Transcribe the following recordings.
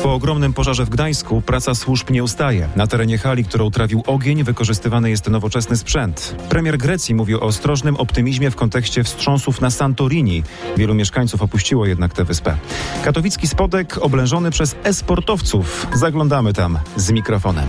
Po ogromnym pożarze w Gdańsku praca służb nie ustaje. Na terenie hali, którą trawił ogień, wykorzystywany jest nowoczesny sprzęt. Premier Grecji mówił o ostrożnym optymizmie w kontekście wstrząsów na Santorini. Wielu mieszkańców opuściło jednak tę wyspę. Katowicki Spodek oblężony przez e-sportowców. Zaglądamy tam z mikrofonem.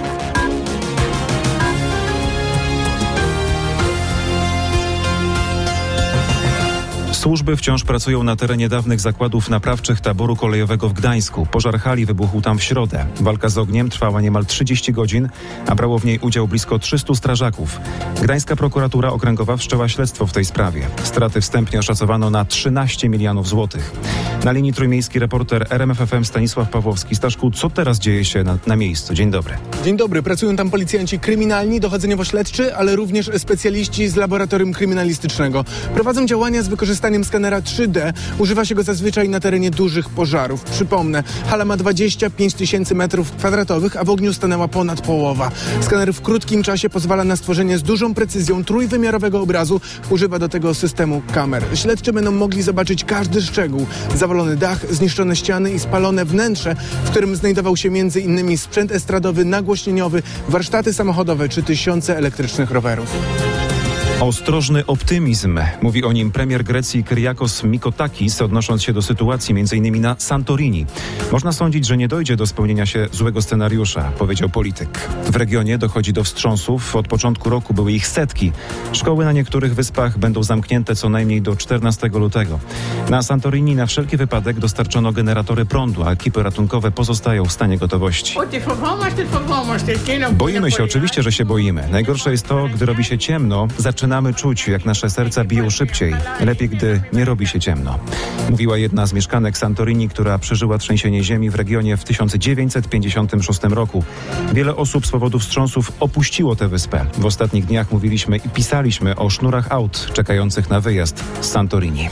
Służby wciąż pracują na terenie dawnych zakładów naprawczych taboru kolejowego w Gdańsku. Pożar hali wybuchł tam w środę. Walka z ogniem trwała niemal 30 godzin, a brało w niej udział blisko 300 strażaków. Gdańska prokuratura okręgowa wszczęła śledztwo w tej sprawie. Straty wstępnie oszacowano na 13 milionów złotych. Na linii trójmiejski reporter RMF FM Stanisław Pawłowski. Staszku, co teraz dzieje się na miejscu? Dzień dobry. Dzień dobry. Pracują tam policjanci kryminalni, dochodzeniowo-śledczy, ale również specjaliści z laboratorium kryminalistycznego. Prowadzą działania z wykorzystaniem skanera 3D. Używa się go zazwyczaj na terenie dużych pożarów. Przypomnę, hala ma 25 tysięcy metrów kwadratowych, a w ogniu stanęła ponad połowa. Skaner w krótkim czasie pozwala na stworzenie z dużą precyzją trójwymiarowego obrazu. Używa do tego systemu kamer. Śledczy będą mogli zobaczyć każdy szczegół. Zawalony dach, zniszczone ściany i spalone wnętrze, w którym znajdował się m.in. sprzęt estradowy, nagłośnieniowy, warsztaty samochodowe czy tysiące elektrycznych rowerów. Ostrożny optymizm. Mówi o nim premier Grecji Kyriakos Mitsotakis, odnosząc się do sytuacji m.in. na Santorini. Można sądzić, że nie dojdzie do spełnienia się złego scenariusza, powiedział polityk. W regionie dochodzi do wstrząsów. Od początku roku były ich setki. Szkoły na niektórych wyspach będą zamknięte co najmniej do 14 lutego. Na Santorini na wszelki wypadek dostarczono generatory prądu, a ekipy ratunkowe pozostają w stanie gotowości. Boimy się, oczywiście, że się boimy. Najgorsze jest to, gdy robi się ciemno, zaczynamy czuć, jak nasze serca biją szybciej. Lepiej, gdy nie robi się ciemno. Mówiła jedna z mieszkanek Santorini, która przeżyła trzęsienie ziemi w regionie w 1956 roku. Wiele osób z powodu wstrząsów opuściło tę wyspę. W ostatnich dniach mówiliśmy i pisaliśmy o sznurach aut czekających na wyjazd z Santorini.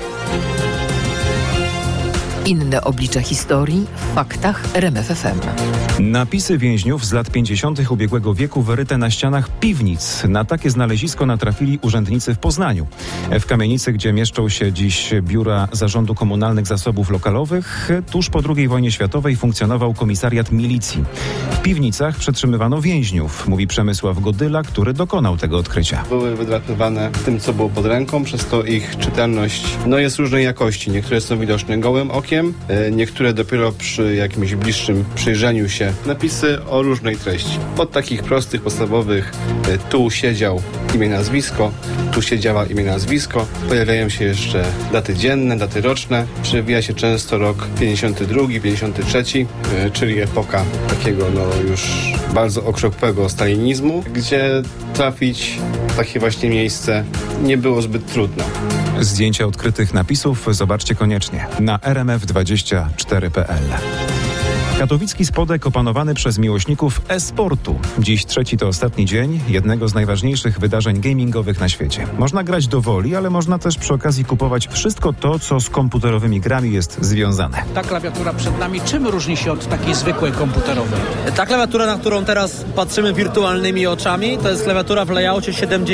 Inne oblicza historii w faktach RMF FM. Napisy więźniów z lat 50. ubiegłego wieku wyryte na ścianach piwnic. Na takie znalezisko natrafili urzędnicy w Poznaniu. W kamienicy, gdzie mieszczą się dziś biura Zarządu Komunalnych Zasobów Lokalowych, tuż po II wojnie światowej funkcjonował komisariat milicji. W piwnicach przetrzymywano więźniów, mówi Przemysław Godyla, który dokonał tego odkrycia. Były wydrapywane tym, co było pod ręką, przez to ich czytelność jest różnej jakości. Niektóre są widoczne gołym okiem, niektóre dopiero przy jakimś bliższym przyjrzeniu się. Napisy o różnej treści. Od takich prostych, podstawowych, tu siedział imię, nazwisko, tu siedziała imię, nazwisko. Pojawiają się jeszcze daty dzienne, daty roczne. Przewija się często rok 52, 53, czyli epoka takiego już bardzo okropnego stalinizmu, gdzie trafić w takie właśnie miejsce nie było zbyt trudno. Zdjęcia odkrytych napisów zobaczcie koniecznie na rmf24.pl. Katowicki Spodek opanowany przez miłośników e-sportu. Dziś trzeci to ostatni dzień jednego z najważniejszych wydarzeń gamingowych na świecie. Można grać do woli, ale można też przy okazji kupować wszystko to, co z komputerowymi grami jest związane. Ta klawiatura przed nami czym różni się od takiej zwykłej komputerowej? Ta klawiatura, na którą teraz patrzymy wirtualnymi oczami, to jest klawiatura w layoutie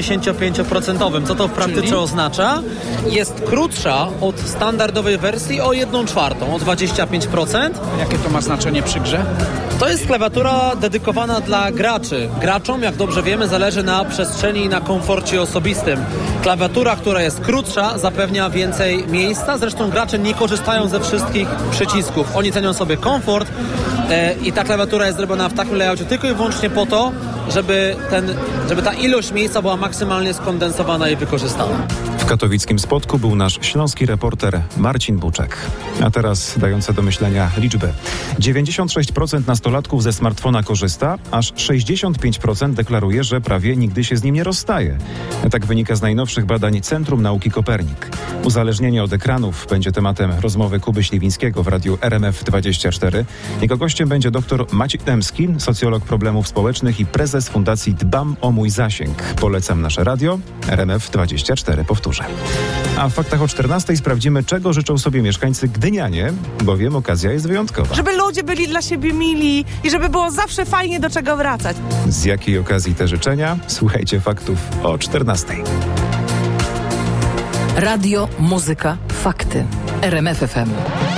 75%. Co to w praktyce oznacza? Jest krótsza od standardowej wersji o 1/4, o 25%. Jakie to ma znaczenie przy grze? To jest klawiatura dedykowana dla graczy. Graczom, jak dobrze wiemy, zależy na przestrzeni i na komforcie osobistym. Klawiatura, która jest krótsza, zapewnia więcej miejsca. Zresztą gracze nie korzystają ze wszystkich przycisków. Oni cenią sobie komfort i ta klawiatura jest zrobiona w takim layoutie tylko i wyłącznie po to, żeby ta ilość miejsca była maksymalnie skondensowana i wykorzystana. W katowickim Spodku był nasz śląski reporter Marcin Buczek. A teraz dające do myślenia liczby. 96% nastolatków ze smartfona korzysta, aż 65% deklaruje, że prawie nigdy się z nim nie rozstaje. Tak wynika z najnowszych badań Centrum Nauki Kopernik. Uzależnienie od ekranów będzie tematem rozmowy Kuby Śliwińskiego w radiu RMF24. Jego gościem będzie dr Maciej Dębski, socjolog problemów społecznych i prezes Fundacji Dbam o mój zasięg. Polecam nasze radio RMF24. Powtórzę. A w faktach o 14 sprawdzimy, czego życzą sobie mieszkańcy Gdynianie, bowiem okazja jest wyjątkowa. Żeby ludzie byli dla siebie mili i żeby było zawsze fajnie do czego wracać. Z jakiej okazji te życzenia? Słuchajcie faktów o 14. Radio, muzyka, fakty. RMF FM.